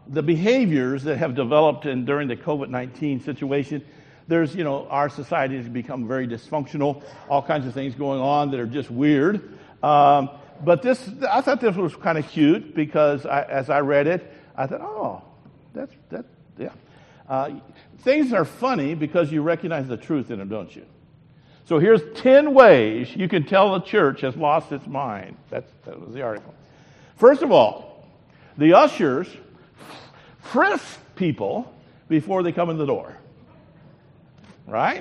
the behaviors that have developed during the COVID-19 situation. There's, our society has become very dysfunctional, all kinds of things going on that are just weird. But I thought this was kind of cute because as I read it, I thought, yeah. Things are funny because you recognize the truth in them, don't you? So here's 10 ways you can tell the church has lost its mind. That was the article. First of all, the ushers frisk people before they come in the door. Right?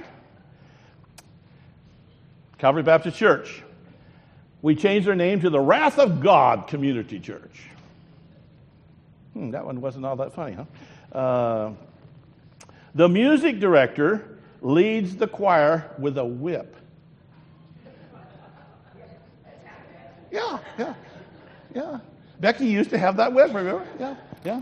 Calvary Baptist Church. We changed their name to the Wrath of God Community Church. That one wasn't all that funny, huh? The music director leads the choir with a whip. Yeah. Becky used to have that whip, remember? Yeah.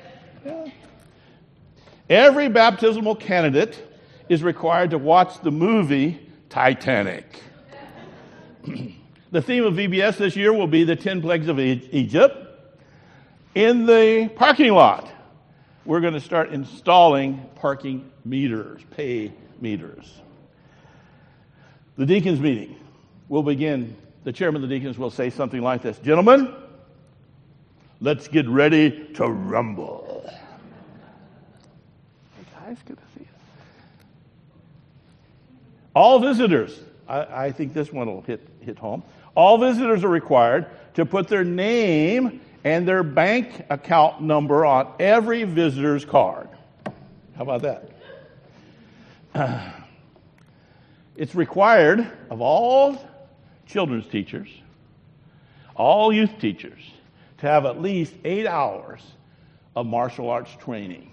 Every baptismal candidate is required to watch the movie Titanic. The theme of VBS this year will be the 10 plagues of Egypt. In the parking lot, we're going to start installing parking meters, pay meters. The deacons meeting will begin. The chairman of the deacons will say something like this: "Gentlemen, let's get ready to rumble." Hey guys, good to see you. All visitors, I think this one will hit home. All visitors are required to put their name and their bank account number on every visitor's card. How about that? It's required of all children's teachers, all youth teachers, to have at least 8 hours of martial arts training.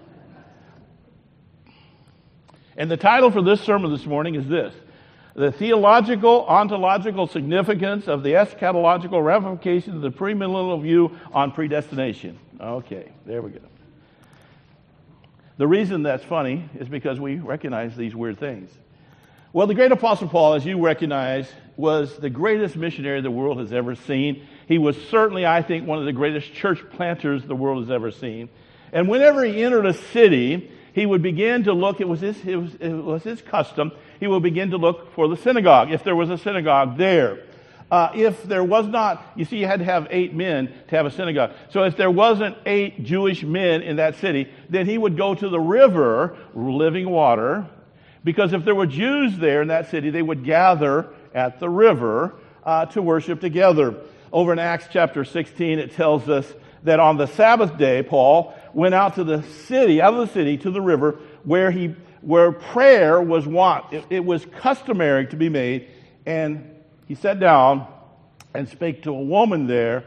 And the title for this sermon this morning is this: the theological, ontological significance of the eschatological ramifications of the premillennial view on predestination. Okay, there we go. The reason that's funny is because we recognize these weird things. Well, the great Apostle Paul, as you recognize, was the greatest missionary the world has ever seen. He was certainly, I think, one of the greatest church planters the world has ever seen. And whenever he entered a city, he would begin to look, it was his custom, he would begin to look for the synagogue, if there was a synagogue there. If there was not, you see, you had to have 8 men to have a synagogue. So if there wasn't 8 Jewish men in that city, then he would go to the river, living water, because if there were Jews there in that city, they would gather at the river to worship together. Over in Acts chapter 16, it tells us that on the Sabbath day, Paul went out of the city to the river, where prayer was wont. It was customary to be made, and he sat down and spake to a woman there,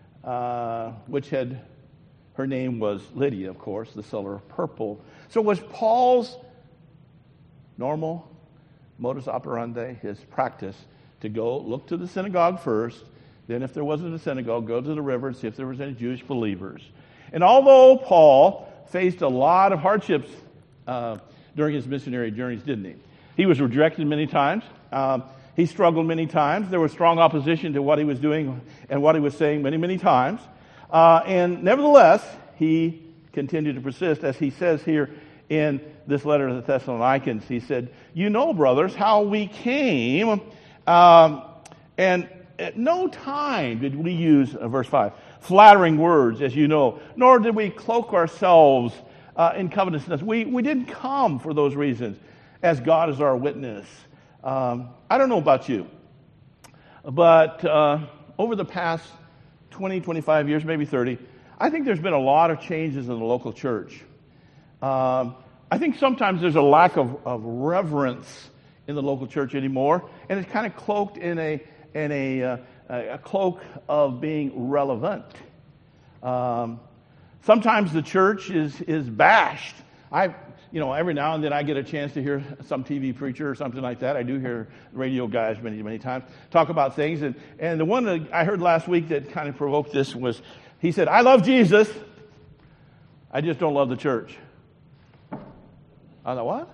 her name was Lydia, of course, the seller of purple. So it was Paul's normal modus operandi, his practice, to go look to the synagogue first. Then if there wasn't a synagogue, go to the river and see if there was any Jewish believers. And although Paul faced a lot of hardships during his missionary journeys, didn't he? He was rejected many times. He struggled many times. There was strong opposition to what he was doing and what he was saying many, many times. And nevertheless, he continued to persist, as he says here in this letter to the Thessalonians. He said, "You know, brothers, how we came, and at no time did we use," verse 5, "flattering words, as you know, nor did we cloak ourselves in covetousness." We didn't come for those reasons, as God is our witness. I don't know about you, but over the past 20, 25 years, maybe 30, I think there's been a lot of changes in the local church. I think sometimes there's a lack of reverence in the local church anymore, and it's kind of cloaked in a cloak of being relevant. Sometimes the church is bashed. Every now and then I get a chance to hear some TV preacher or something like that. I do hear radio guys many, many times talk about things. And the one that I heard last week that kind of provoked this was, he said, "I love Jesus, I just don't love the church." I thought, what?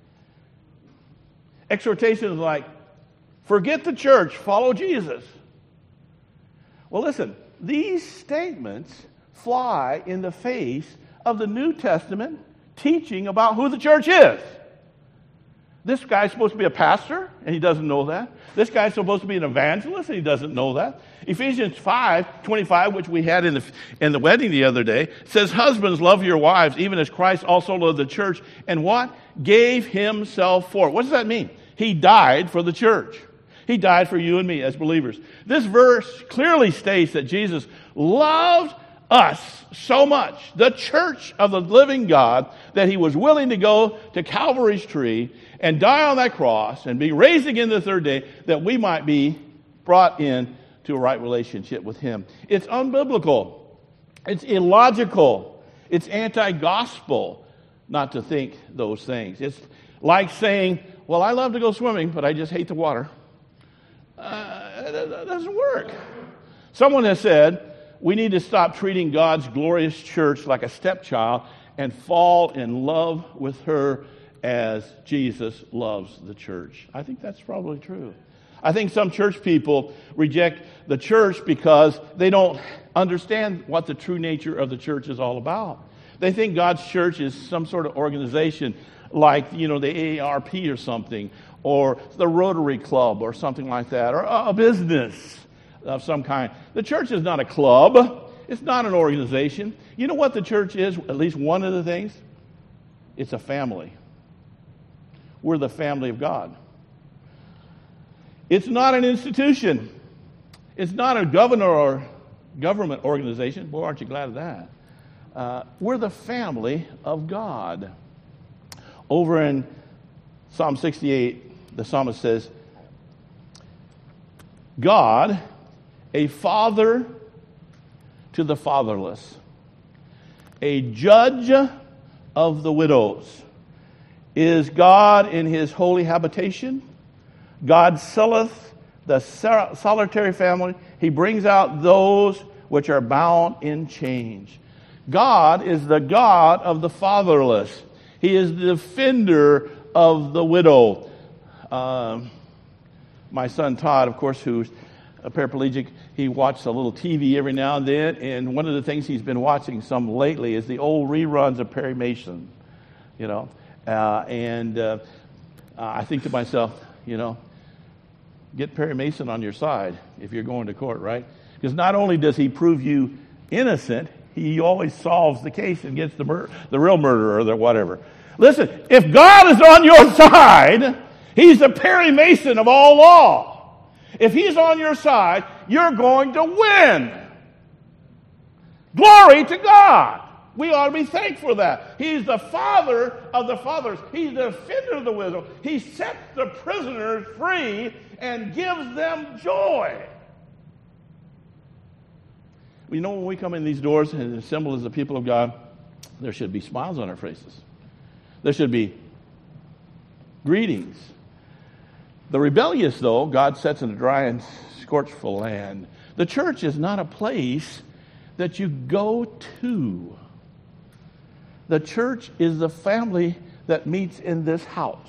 Exhortations like, forget the church, follow Jesus. Well, listen, these statements fly in the face of the New Testament teaching about who the church is. This guy's supposed to be a pastor, and he doesn't know that. This guy's supposed to be an evangelist, and he doesn't know that. Ephesians 5:25, which we had in the wedding the other day, says, husbands, love your wives, even as Christ also loved the church, and what? Gave himself for it. What does that mean? He died for the church. He died for you and me as believers. This verse clearly states that Jesus loved us so much, the church of the living God, that he was willing to go to Calvary's tree and die on that cross and be raised again the third day that we might be brought in to a right relationship with him. It's unbiblical. It's illogical. It's anti-gospel not to think those things. It's like saying, well, I love to go swimming, but I just hate the water. That doesn't work. Someone has said, we need to stop treating God's glorious church like a stepchild and fall in love with her as Jesus loves the church. I think that's probably true. I think some church people reject the church because they don't understand what the true nature of the church is all about. They think God's church is some sort of organization like, the AARP or something, or the Rotary Club or something like that, or a business of some kind. The church is not a club. It's not an organization. You know what the church is? At least one of the things? It's a family. We're the family of God. It's not an institution. It's not a government organization. Boy, aren't you glad of that? We're the family of God. Over in Psalm 68, the psalmist says, God, a father to the fatherless, a judge of the widows. Is God in his holy habitation? God selleth the solitary family. He brings out those which are bound in chains. God is the God of the fatherless. He is the defender of the widow. My son Todd, of course, who's a paraplegic, he watches a little TV every now and then, and one of the things he's been watching some lately is the old reruns of Perry Mason, I think to myself, get Perry Mason on your side if you're going to court, right? Because not only does he prove you innocent, he always solves the case and gets the real murderer or the whatever. Listen, if God is on your side, he's the Perry Mason of all law. If he's on your side, you're going to win. Glory to God. We ought to be thankful for that. He's the father of the fathers. He's the defender of the widow. He sets the prisoners free and gives them joy. When we come in these doors and assemble as the people of God, there should be smiles on our faces. There should be greetings. The rebellious, though, God sets in a dry and scorchful land. The church is not a place that you go to. The church is the family that meets in this house.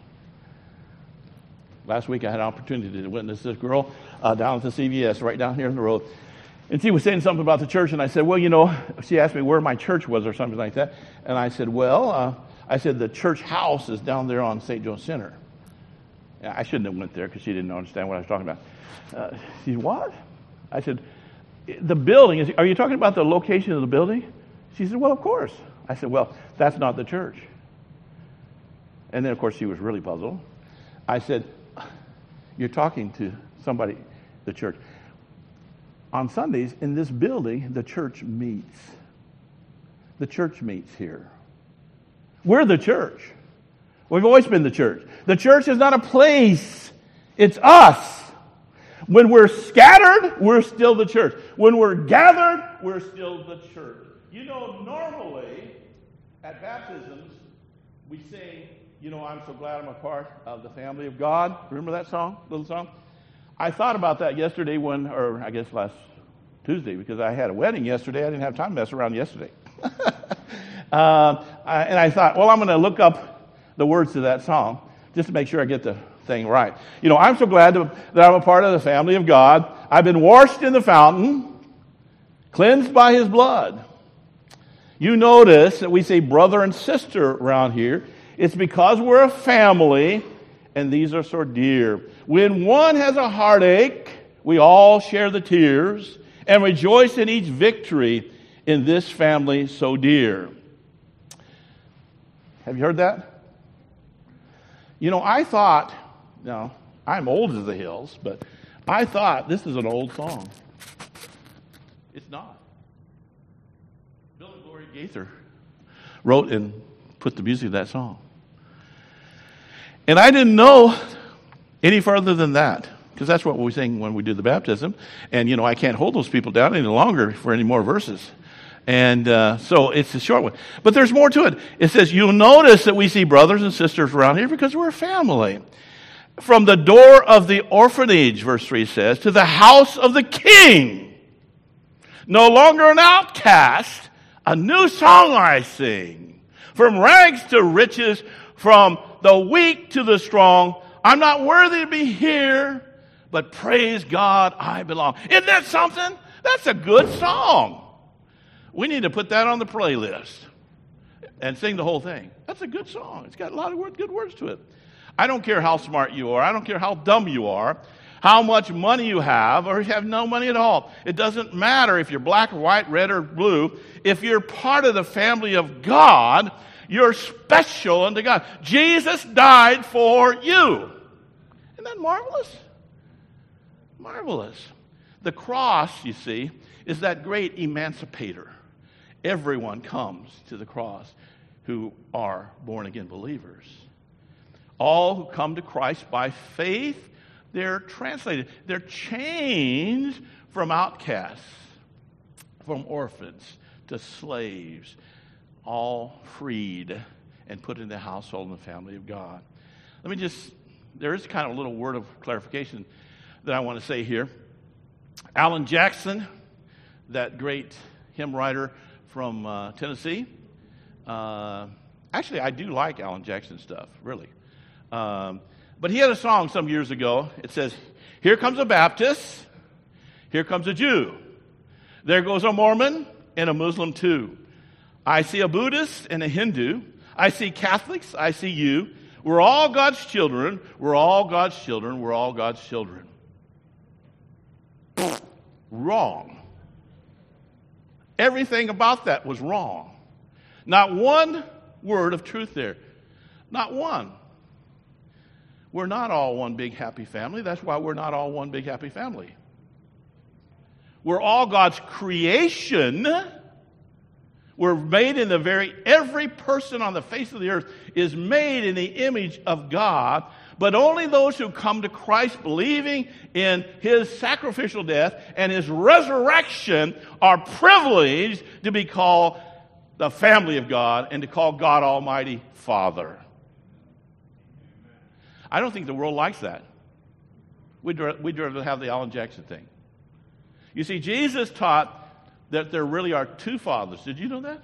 Last week I had an opportunity to witness this girl down at the CVS right down here on the road. And she was saying something about the church, and I said, well, she asked me where my church was or something like that. And I said, the church house is down there on St. Joe Center. I shouldn't have went there because she didn't understand what I was talking about. She said, what? I said, the building, are you talking about the location of the building? She said, well, of course. I said, well, that's not the church. And then, of course, she was really puzzled. I said, you're talking to somebody, the church. On Sundays, in this building, the church meets. The church meets here. We're the church. We've always been the church. The church is not a place. It's us. When we're scattered, we're still the church. When we're gathered, we're still the church. Normally, at baptisms, we sing, I'm so glad I'm a part of the family of God. Remember that song, little song? I thought about that yesterday last Tuesday, because I had a wedding yesterday. I didn't have time to mess around yesterday. And I thought, I'm going to look up the words to that song just to make sure I get the thing right. I'm so glad that I'm a part of the family of God. I've been washed in the fountain, cleansed by his blood. You notice that we say brother and sister around here. It's because we're a family, and these are so dear. When one has a heartache, we all share the tears and rejoice in each victory in this family so dear. Have you heard that? You know, I thought, now, I'm old as the hills, but I thought this is an old song. It's not. Bill and Gloria Gaither wrote and put the music of that song. And I didn't know any further than that, because that's what we sing when we do the baptism. And, you know, I can't hold those people down any longer for any more verses. And so it's a short one. But there's more to it. It says, you'll notice that we see brothers and sisters around here because we're a family. From the door of the orphanage, verse 3 says, to the house of the king. No longer an outcast, a new song I sing. From rags to riches, from the weak to the strong. I'm not worthy to be here, but praise God I belong. Isn't that something? That's a good song. We need to put that on the playlist and sing the whole thing. That's a good song. It's got a lot of good words to it. I don't care how smart you are. I don't care how dumb you are, how much money you have, or you have no money at all. It doesn't matter if you're black or white, red or blue. If you're part of the family of God, you're special unto God. Jesus died for you. Isn't that marvelous? Marvelous. The cross, you see, is that great emancipator. Everyone comes to the cross who are born-again believers. All who come to Christ by faith, they're translated. They're changed from outcasts, from orphans to slaves, all freed and put in the household and the family of God. There is kind of a little word of clarification that I want to say here. Alan Jackson, that great hymn writer from Tennessee. Actually, I do like Alan Jackson stuff, really. But he had a song some years ago. It says, here comes a Baptist, here comes a Jew. There goes a Mormon and a Muslim too. I see a Buddhist and a Hindu. I see Catholics, I see you. We're all God's children. We're all God's children. We're all God's children. Wrong. Everything about that was wrong. Not one word of truth there. Not one. We're not all one big happy family. That's why we're not all one big happy family. We're all God's creation. We're made in every person on the face of the earth is made in the image of God, but only those who come to Christ believing in his sacrificial death and his resurrection are privileged to be called the family of God and to call God Almighty Father. I don't think the world likes that. We'd rather have the Alan Jackson thing. You see, Jesus taught that there really are two fathers. Did you know that?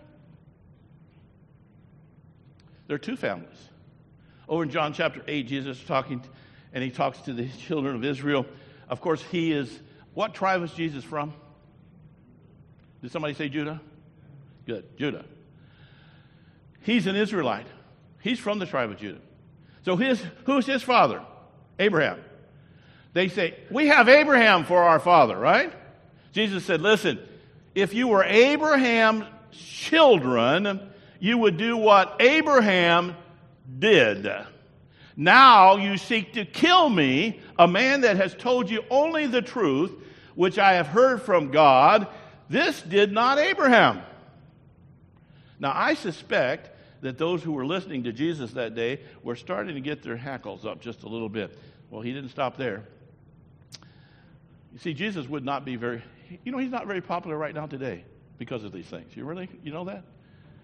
There are two families. Over in John chapter 8, Jesus is talking, and he talks to the children of Israel. Of course, what tribe is Jesus from? Did somebody say Judah? Good, Judah. He's an Israelite. He's from the tribe of Judah. So who's his father? Abraham. They say, we have Abraham for our father, right? Jesus said, listen, if you were Abraham's children, you would do what Abraham did. Now you seek to kill me, a man that has told you only the truth, which I have heard from God. This did not Abraham. Now I suspect that those who were listening to Jesus that day were starting to get their hackles up just a little bit. Well, he didn't stop there. You see, Jesus would not be he's not very popular right now today because of these things. You know that?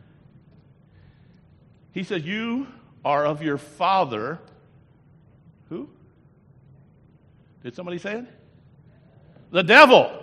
He says, you are of your father. Who? Did somebody say it? The devil.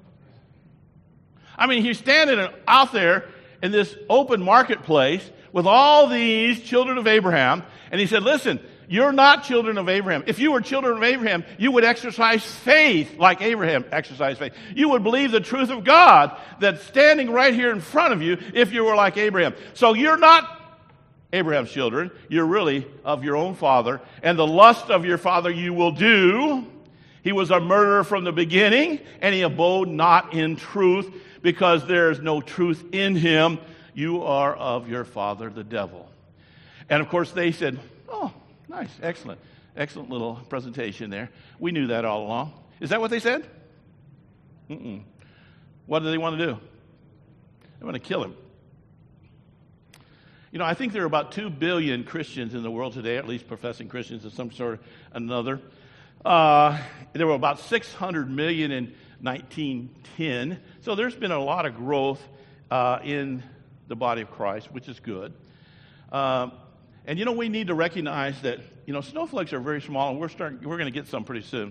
I mean, he's standing out there in this open marketplace with all these children of Abraham, and he said, listen, You're not children of Abraham. If you were children of Abraham, you would exercise faith like Abraham exercised faith. You would believe the truth of God that's standing right here in front of you if you were like Abraham. So you're not Abraham's children. You're really of your own father. And the lust of your father you will do. He was a murderer from the beginning, and he abode not in truth, because there is no truth in him. You are of your father, the devil. And of course they said, oh, nice, excellent. Excellent little presentation there. We knew that all along. Is that what they said? Mm-mm. What do they want to do? They want to kill him. You know, I think there are about 2 billion Christians in the world today, at least professing Christians of some sort or another. There were about 600 million in 1910. So there's been a lot of growth in the body of Christ, which is good. And, you know, we need to recognize that, you know, snowflakes are very small, and we're going to get some pretty soon.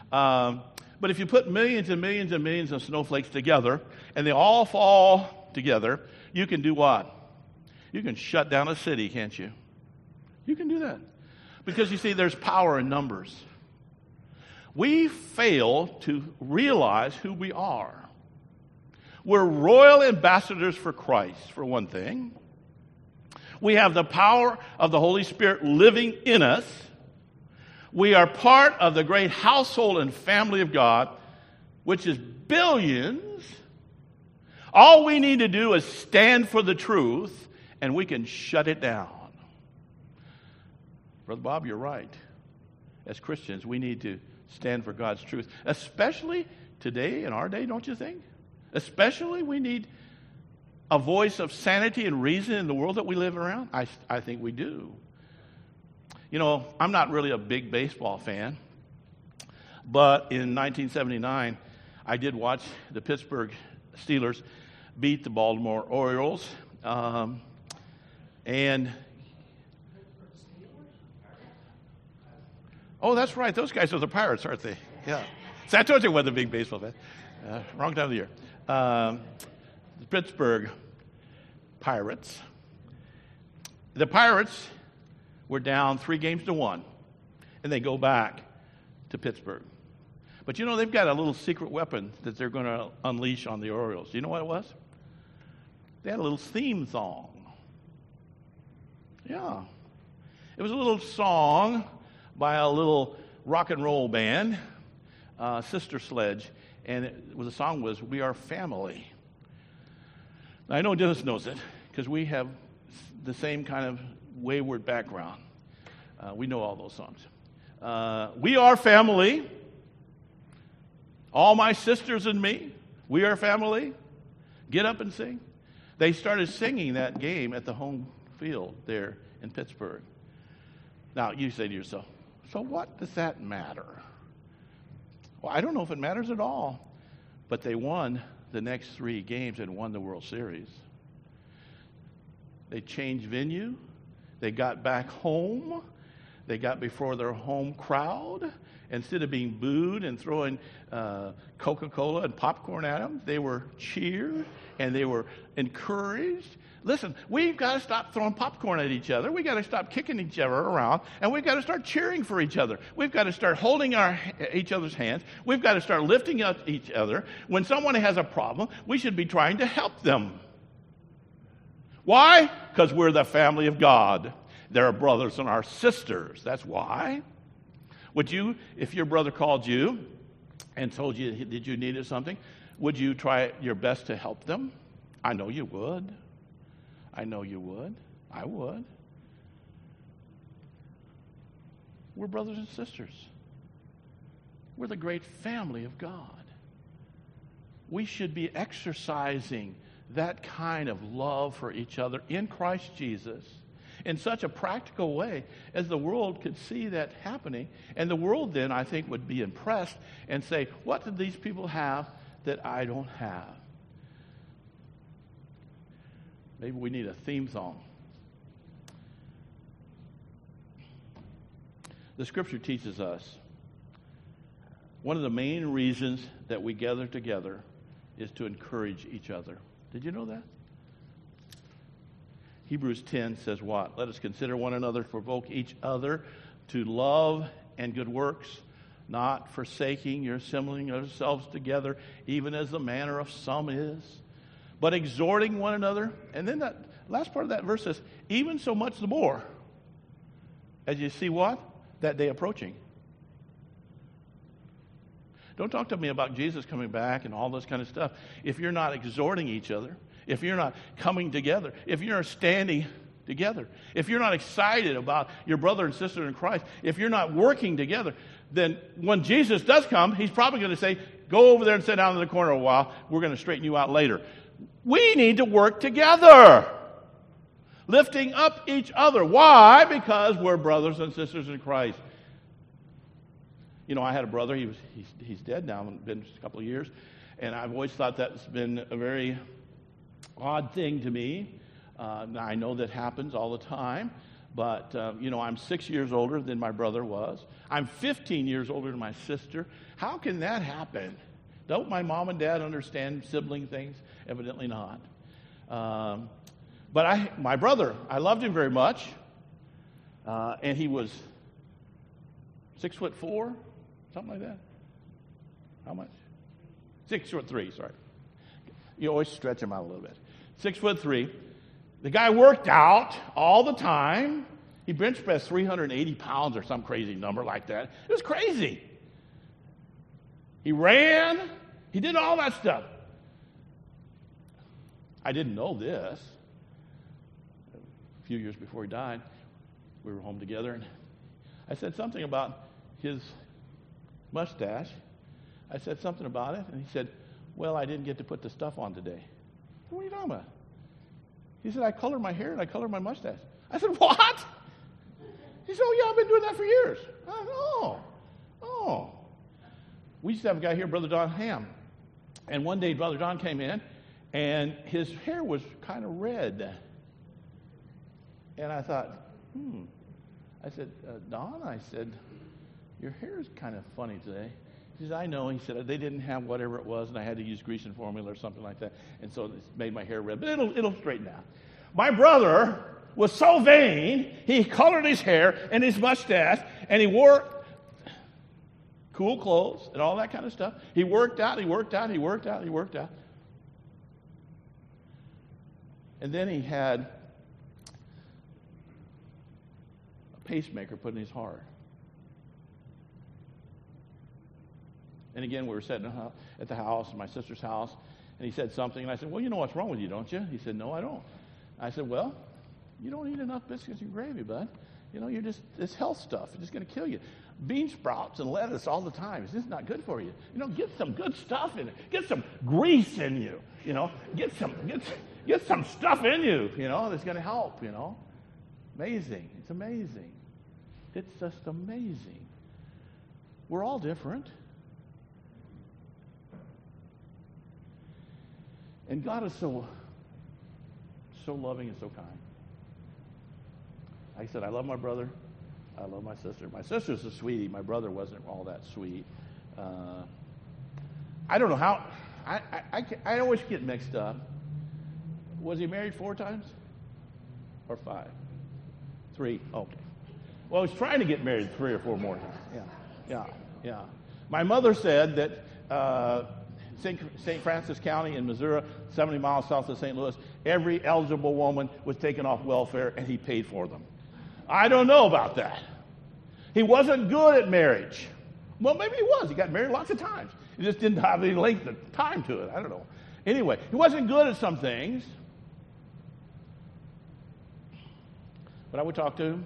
But if you put millions and millions and millions of snowflakes together, and they all fall together, you can do what? You can shut down a city, can't you? You can do that. Because, you see, there's power in numbers. We fail to realize who we are. We're royal ambassadors for Christ, for one thing. We have the power of the Holy Spirit living in us. We are part of the great household and family of God, which is billions. All we need to do is stand for the truth, and we can shut it down. Brother Bob, you're right. As Christians, we need to stand for God's truth, especially today in our day, don't you think? Especially we need a voice of sanity and reason in the world that we live around. I think we do. You know, I'm not really a big baseball fan, but in 1979, I did watch the Pittsburgh Steelers beat the Baltimore Orioles, and oh, that's right. Those guys are the Pirates, aren't they? Yeah. So I told you I wasn't a big baseball fan. Wrong time of the year. The Pittsburgh Pirates. The Pirates were down 3-1, and they go back to Pittsburgh. But you know, they've got a little secret weapon that they're going to unleash on the Orioles. Do you know what it was? They had a little theme song. Yeah. It was a little song by a little rock and roll band, Sister Sledge, and the song was "We Are Family." Now, I know Dennis knows it because we have the same kind of wayward background. We know all those songs. We are family. All my sisters and me. We are family. Get up and sing. They started singing that game at the home field there in Pittsburgh. Now, you say to yourself, so what does that matter? Well, I don't know if it matters at all. But they won the next 3 games and won the World Series. They changed venue. They got back home. They got before their home crowd. Instead of being booed and throwing Coca-Cola and popcorn at them, they were cheered and they were encouraged. Listen, we've got to stop throwing popcorn at each other. We've got to stop kicking each other around, and we've got to start cheering for each other. We've got to start holding each other's hands. We've got to start lifting up each other. When someone has a problem, we should be trying to help them. Why? Because we're the family of God. They're our brothers and our sisters. That's why. Would you, if your brother called you and told you that you needed something, would you try your best to help them? I know you would. I know you would. I would. We're brothers and sisters. We're the great family of God. We should be exercising that kind of love for each other in Christ Jesus in such a practical way as the world could see that happening. And the world then, I think, would be impressed and say, what do these people have that I don't have? Maybe we need a theme song. The Scripture teaches us one of the main reasons that we gather together is to encourage each other. Did you know that? Hebrews 10 says what? Let us consider one another, provoke each other to love and good works, not forsaking your assembling yourselves together, even as the manner of some is, but exhorting one another. And then that last part of that verse says, even so much the more, as you see what? That day approaching. Don't talk to me about Jesus coming back and all this kind of stuff if you're not exhorting each other, if you're not coming together, if you're not standing together, if you're not excited about your brother and sister in Christ, if you're not working together, then when Jesus does come, he's probably going to say, go over there and sit down in the corner a while. We're going to straighten you out later. We need to work together, lifting up each other. Why? Because we're brothers and sisters in Christ. You know, I had a brother. He's dead now. It's been a couple of years. And I've always thought that's been a very odd thing to me. Now, I know that happens all the time. But, I'm 6 years older than my brother was. I'm 15 years older than my sister. How can that happen? Don't my mom and dad understand sibling things? Evidently not. But my brother, I loved him very much. And he was 6'4", something like that. How much? 6'3", sorry. You always stretch him out a little bit. 6'3". The guy worked out all the time. He bench pressed 380 pounds or some crazy number like that. It was crazy. He ran. He did all that stuff. I didn't know this. A few years before he died, we were home together, and I said something about his mustache. I said something about it, and he said, well, I didn't get to put the stuff on today. What are you talking about? He said, I colored my hair and I colored my mustache. I said, what? He said, oh, yeah, I've been doing that for years. I said, oh. We used to have a guy here, Brother Don Ham. And one day, Brother Don came in, and his hair was kind of red. And I thought, I said, Don, I said, your hair is kind of funny today. He said, I know. He said, they didn't have whatever it was, and I had to use greasing formula or something like that. And so it made my hair red. But it'll straighten out. My brother was so vain, he colored his hair and his mustache, and he wore cool clothes and all that kind of stuff. He worked out. And then he had a pacemaker put in his heart. And again, we were sitting at the house, my sister's house, and he said something, and I said, well, you know what's wrong with you, don't you? He said, no, I don't. I said, well, you don't eat enough biscuits and gravy, bud. It's health stuff. It's just going to kill you. Bean sprouts and lettuce all the time. It's just not good for you. Get some good stuff in it. Get some grease in you. Get some stuff in you, that's going to help, Amazing. It's amazing. It's just amazing. We're all different. And God is so loving and so kind. Like I said, I love my brother. I love my sister. My sister's a sweetie. My brother wasn't all that sweet. I don't know how. I always get mixed up. Was he married 4 times? Or 5? 3? Okay. Well, he's trying to get married 3 or 4 more times. Yeah. My mother said that St. Francis County in Missouri, 70 miles south of St. Louis, every eligible woman was taken off welfare, and he paid for them. I don't know about that. He wasn't good at marriage. Well, maybe he was. He got married lots of times. He just didn't have any length of time to it. I don't know. Anyway, he wasn't good at some things. But I would talk to him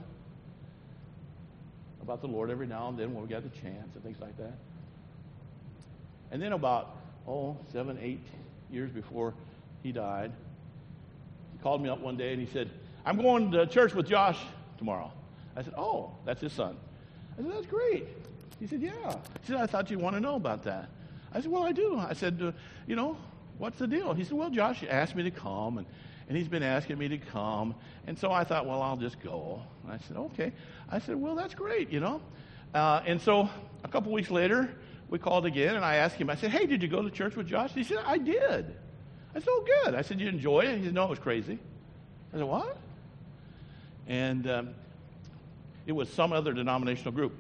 about the Lord every now and then when we got the chance and things like that. And then about 7, 8 years before he died, he called me up one day and he said, I'm going to church with Josh tomorrow. I said, oh, that's his son. I said, that's great. He said, yeah. He said, I thought you'd want to know about that. I said, well, I do. I said, what's the deal? He said, well, Josh asked me to come, and he's been asking me to come. And so I thought, well, I'll just go. And I said, okay. I said, well, that's great, And so a couple weeks later, we called again, and I asked him, I said, hey, did you go to church with Josh? He said, I did. I said, oh, good. I said, you enjoy it? He said, no, it was crazy. I said, what? And It was some other denominational group.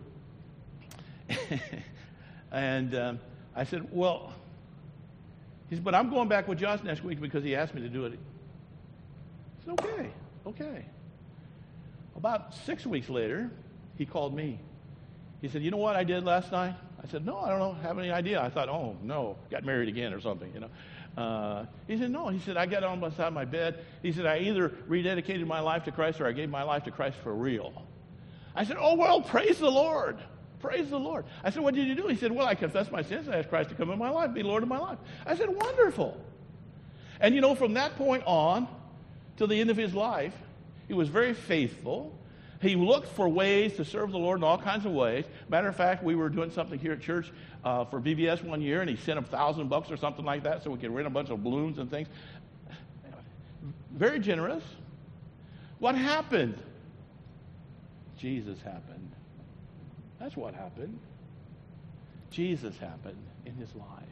And I said, well, he said, but I'm going back with Josh next week because he asked me to do it. I said, okay. About 6 weeks later, he called me. He said, you know what I did last night? I said, no, I don't have any idea. I thought, oh, no, got married again or something, you know. He said, no. He said, I got on the side of my bed. He said, I either rededicated my life to Christ or I gave my life to Christ for real. I said, oh, well, praise the Lord. Praise the Lord. I said, what did you do? He said, well, I confessed my sins. I asked Christ to come in my life, be Lord of my life. I said, wonderful. And, you know, from that point on till the end of his life, he was very faithful. He looked for ways to serve the Lord in all kinds of ways. Matter of fact, we were doing something here at church for VBS one year, and he sent $1,000 or something like that so we could rent a bunch of balloons and things. Very generous. What happened? Jesus happened. That's what happened. Jesus happened in his life.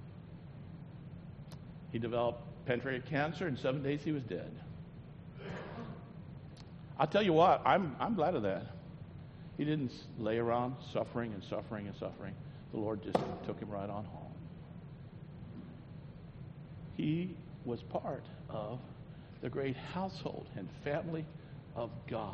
He developed pancreatic cancer. In 7 days, he was dead. I'll tell you what, I'm glad of that. He didn't lay around suffering. The Lord just took him right on home. He was part of the great household and family of God.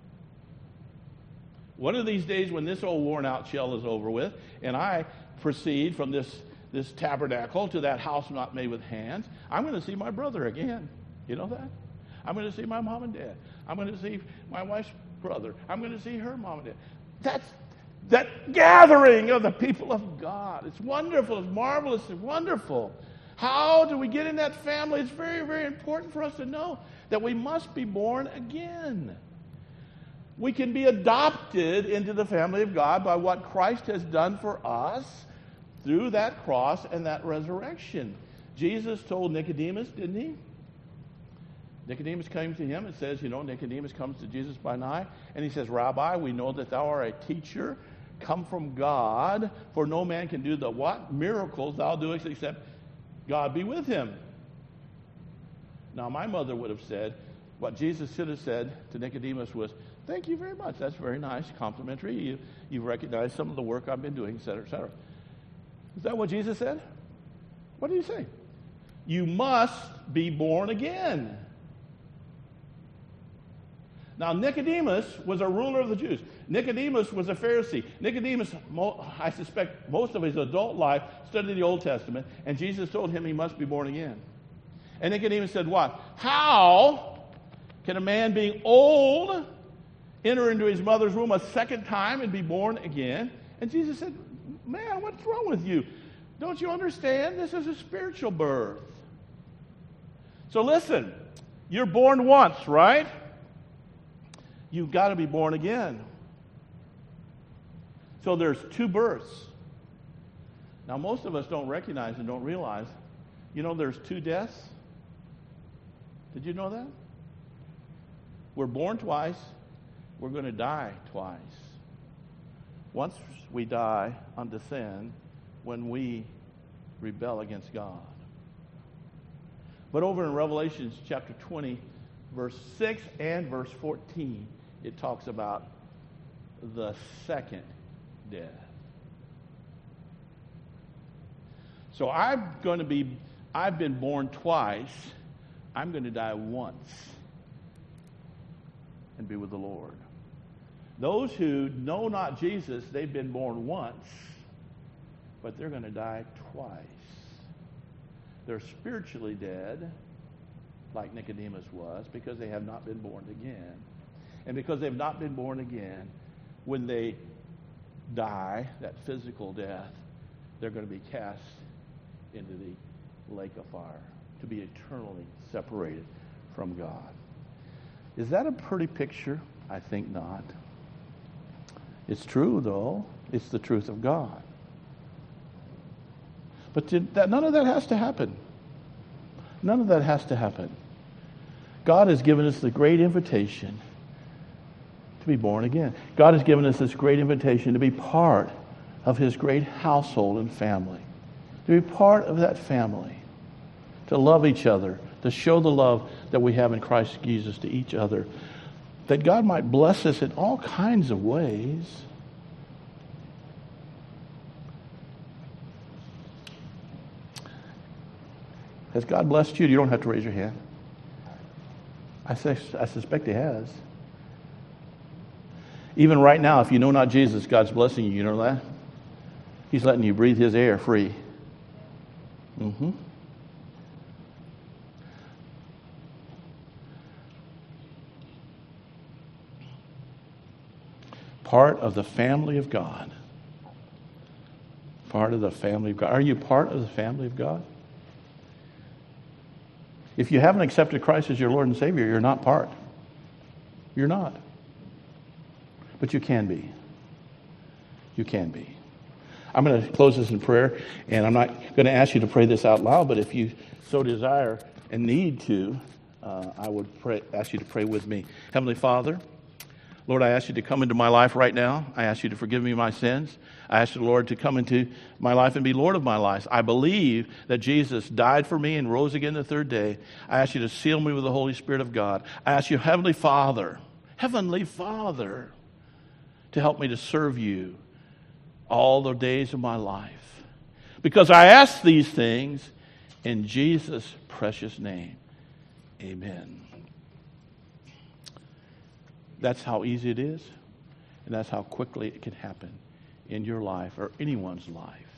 One of these days when this old worn out shell is over with, and I proceed from this tabernacle to that house not made with hands, I'm going to see my brother again. You know that? I'm going to see my mom and dad. I'm going to see my wife's brother. I'm going to see her mom and dad. That's that gathering of the people of God. It's wonderful. It's marvelous. It's wonderful. How do we get in that family? It's very, very important for us to know that we must be born again. We can be adopted into the family of God by what Christ has done for us through that cross and that resurrection. Jesus told Nicodemus, didn't he? Nicodemus came to him. It says, Nicodemus comes to Jesus by night, and he says, Rabbi, we know that thou art a teacher, come from God, for no man can do the what? Miracles thou doest except God be with him. Now, my mother would have said, what Jesus should have said to Nicodemus was, thank you very much. That's very nice, complimentary. You recognize some of the work I've been doing, et cetera, et cetera. Is that what Jesus said? What did he say? You must be born again. Now, Nicodemus was a ruler of the Jews. Nicodemus was a Pharisee. Nicodemus, I suspect most of his adult life, studied the Old Testament, and Jesus told him he must be born again. And Nicodemus said, what? How can a man being old enter into his mother's womb a second time and be born again? And Jesus said, man, what's wrong with you? Don't you understand? This is a spiritual birth. So listen, you're born once, right? You've got to be born again. So there's two births. Now, most of us don't recognize and don't realize, there's two deaths. Did you know that? We're born twice. We're going to die twice. Once we die unto sin when we rebel against God. But over in Revelation chapter 20, verse 6 and verse 14, it talks about the second death. So I've been born twice. I'm going to die once and be with the Lord. Those who know not Jesus, they've been born once, but they're going to die twice. They're spiritually dead, like Nicodemus was, because they have not been born again. And because they've not been born again, when they die, that physical death, they're going to be cast into the lake of fire to be eternally separated from God. Is that a pretty picture? I think not. It's true, though. It's the truth of God. But none of that has to happen. None of that has to happen. God has given us the great invitation to be born again. God has given us this great invitation to be part of His great household and family. To be part of that family. To love each other. To show the love that we have in Christ Jesus to each other. that God might bless us in all kinds of ways. Has God blessed you? You don't have to raise your hand. I suspect He has. Even right now, if you know not Jesus, God's blessing you. You know that? He's letting you breathe His air free. Part of the family of God. Part of the family of God. Are you part of the family of God? If you haven't accepted Christ as your Lord and Savior, you're not part. You're not. But you can be. You can be. I'm going to close this in prayer, and I'm not going to ask you to pray this out loud, but if you so desire and need to, I would ask you to pray with me. Heavenly Father, Lord, I ask you to come into my life right now. I ask you to forgive me my sins. I ask you, Lord, to come into my life and be Lord of my life. I believe that Jesus died for me and rose again the third day. I ask you to seal me with the Holy Spirit of God. I ask you, Heavenly Father, to help me to serve you all the days of my life. Because I ask these things in Jesus' precious name. Amen. That's how easy it is, and that's how quickly it can happen in your life or anyone's life.